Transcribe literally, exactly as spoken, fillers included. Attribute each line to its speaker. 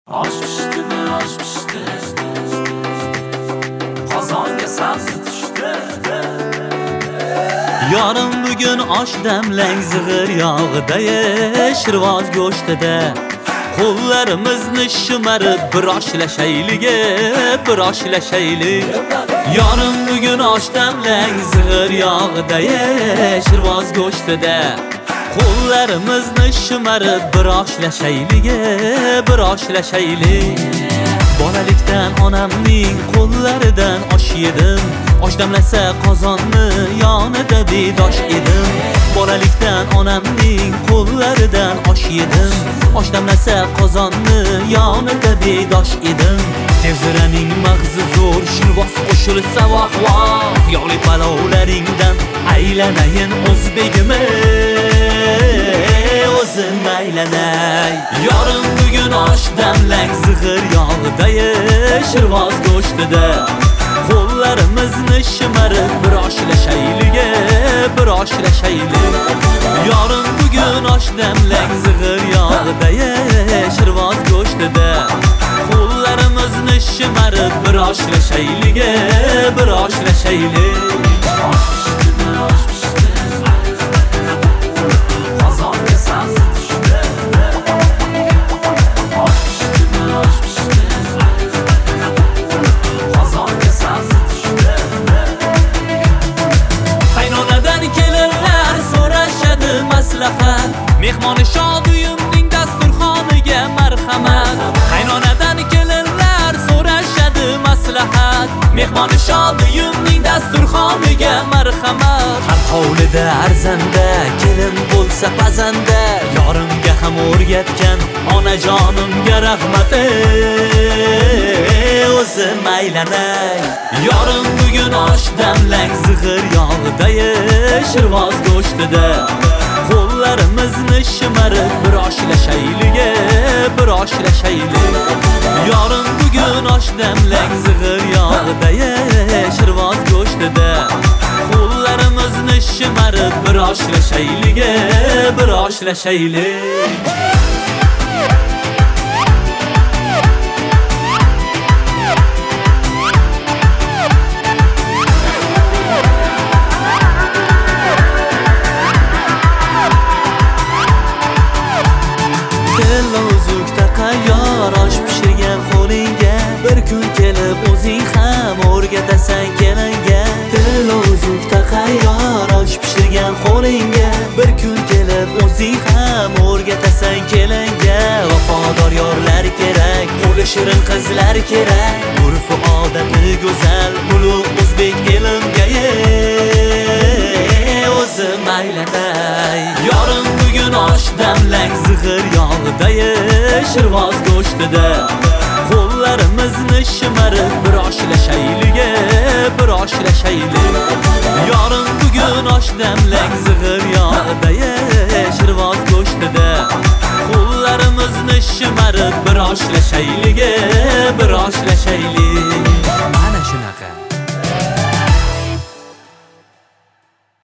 Speaker 1: Aşk piştimi, aşk pişti. Qozonga sabzi tushdi.
Speaker 2: Yarın bugün aş demlang zig'ir yog'ida, shirvoz go'shtida qo'llarimizni shimarib bir oshlasaylik, bir oshlasaylik. Yarın bugün aş demlang zig'ir yog'ida, shirvoz go'shtida qo'llarimizni shimarib bir oshlasaylik, bir oshlasaylik. Bolalikdan onamning qo'llaridan osh yedim, osh damlasa qozonni yonida bedosh edim. Bolalikdan onamning qo'llaridan osh yedim, osh damlasa qozonni yonida bedosh edim. Tevziraning mag'zi zo'r, shirvoz qo'shilsa voh voh, yog'li palovlaringdan aylanayin o'zbegim, o'zim aylanay. Yarın bugün osh damlang zig'ir yog'ida, shirvoz go'shtida qo'llarimizni shimarib bir oshlasaylik, bir oshlasaylik. Yarın bugün osh damlang zig'ir yog'ida, shirvoz go'shtida qo'llarimizni shimarib bir oshlasaylik, bir oshlasaylik. Mehmoni shod uyimning dasturxoniga marhamat. Qaynonadan kelinlar so'rashadi maslahat. Mehmoni shod uyimning dasturxoniga marhamat. Har hovlida arzanda kelin bo'lsa pazanda, yorimga ham o'rgatgan onajonimga rahmat, o'zim aylanay. Yarın bugün osh damlang zig'ir yog'ida, shirvoz go'shtida qo'llarimizni shimarib bir oshlasaylik, bir oshlasaylik. Yarın bugün osh damlang zig'ir yog'ida, shirvoz go'shtida qo'llarimizni shimarib bir oshlasaylik, bir oshlasaylik. Uzukda qayyor osh pishirgan qo'lingga, bir kun kelib o'zing ham o'rgatasan kelinga. Dil uzukda qayyor osh pishirgan qo'lingga, bir kun kelib o'zing ham o'rgatasan kelinga. Vafodor yorlar kerak, qo'li shirin qizlar kerak, urf odati go'zal ulug' o'zbek elimga, o'zim aylanay. Yarın bugün osh damlang zig'ir yog'ida, shirvoz go'shtida qo'llarimizni shimarib bir oshlasaylik, bir oshlasaylik. Yarın bugün osh damlang zig'ir yog'ida, shirvoz go'shtida qo'llarimizni shimarib bir oshlasaylik, bir oshlasaylik.